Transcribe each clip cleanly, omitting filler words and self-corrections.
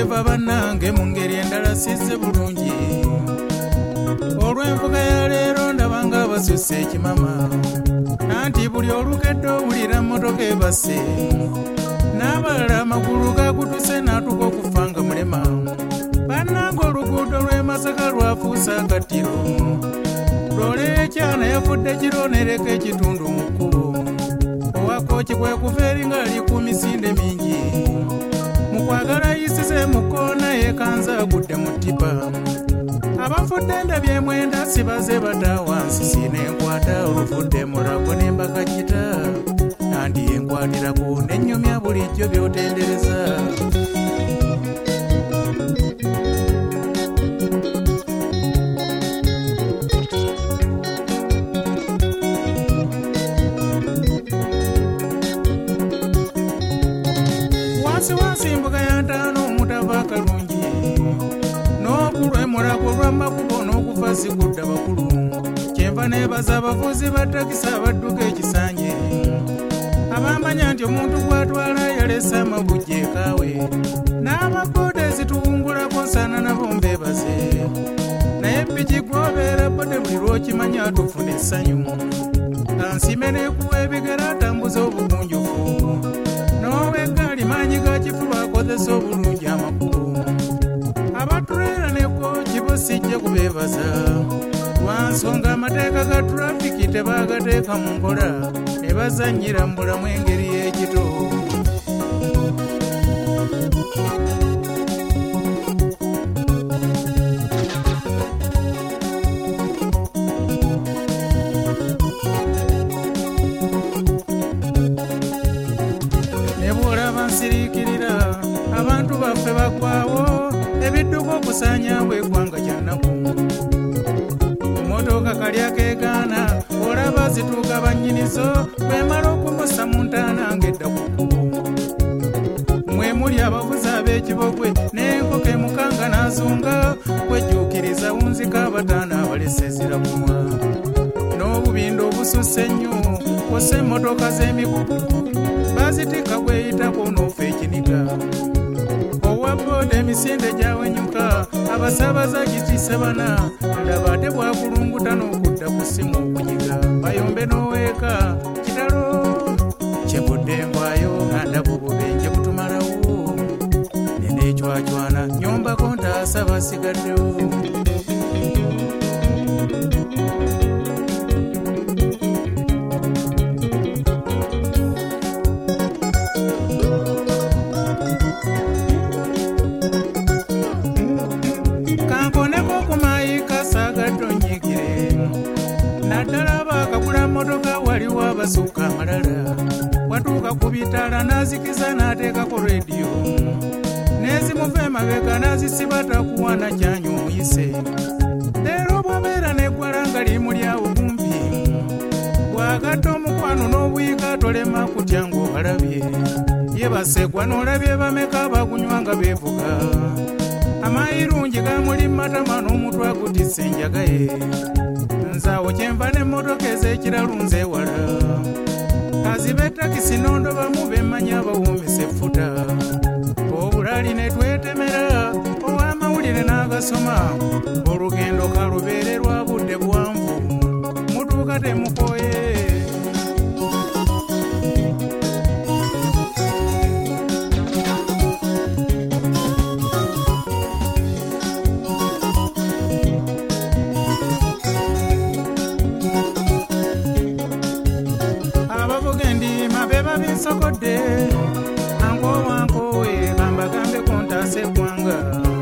eva bannange mu ngeri endala sizze bulungi olw'envuga ya leero ndabanga basusse ekimama anti buli olukedde owulira mmotoka ebase n'abalala amagulu gagutuse n'atuka okufa nga mulema bannange oluguudo lw'e Masaka lwafuusa akattiro loole ekyana yafudde kironereka ekitundu mu kkubo owakooki kwe kuva eri ng'ali ku misinde mingi mu kwagala yisize mu kkoona yeekanza agudde mu ttipa abafudde ndabye mwenda sibaze batawansi sinenkwata olufudde mulago nembakajita andi yenkwatirako nennyumya bulijjo byotendereza wansi mbuga ya ntaano omutava kalungi n'okulwemulago lw'amakubo n'okufa sikudda bakulu kyenva neebaza abavuzi ba takisi abadduka ekisanje abamanya nti omuntu gw'atwala yalese amabujja ekaawe n'abakooda ezituwungulako nsaana nabo mbeebaze naye ppiki gw'obeera bode buli lw'okimanya atufuna essanyu kansime neekuwa ebigera atambuza obugunjufu n'ow'eggaali maanyi ga kifu lwakozesa obulungi amakubo abatuleera nekooki bo sijja kubeebaza lwansonga amateeka ga tulafiki tebaagateeka mu nkola ne bazannyira mu bulamu engeri y'ekito ne bw'olaba nsiriikirira abantu baffe bagwawo ebidduka okusaanyaawo eggwanga kyannaku motoka kalya keegaana olaba zituuka bannyinizo bwemala okumussa mu ntaana ng'edda ku kkubo mwe muli abavuzi ab'ekibogwe n'enkoko emukanga n'azunga kwejjuukiriza wunzika abataana abalese ezirakumwa n'obubindo obususse ennyo kw'ossa emmotoka z'emigugu bazitikka kweyitako n'ofa ekiniga owabooda emisinde gyawenyuka abasaabaza gitiise bana ndaba ate bwakulunguta n'okudda ku ssimu okunyiga bayombe n'oweeka kitalo kyevudde envaayo ndaba obubenje butumalawo neneecwacwana nyombako ntaasa basigaddewo naddala baakagula mmotoka waliwo abasukka amalala watuuka ku bitaala n'azikiza n'ateekako rediyo n'ezimuva emabega n'azisiba takuwana kyanya omuyise leero bw'abeera n'eggwala nga limuli awo kumpi bw'agatta omukwano n'obuyiga tolema kutya ng'obalabye yebaseggwa n'olabye bameka bagunywa nga beevuga amayirungi gamuli matama n'omutwe agutisse enjaga ye nzaawo kyenva n'emmotoka ez'ekiralu nzeewala aziba ettakisi n'ondobamu bemmanya abawuumisa effuta obulali ne twetemera ow'amawulire n'agasoma olugendo kalubeere lwa budde buwanvu mutuuka temukooye binsokodde ankowankowe bambagambe kontaasa eggwanga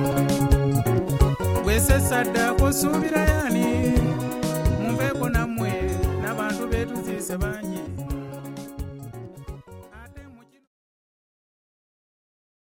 bwesesaddaako suubira yani mumbeeko nammwe n'abantu beetuziise bangi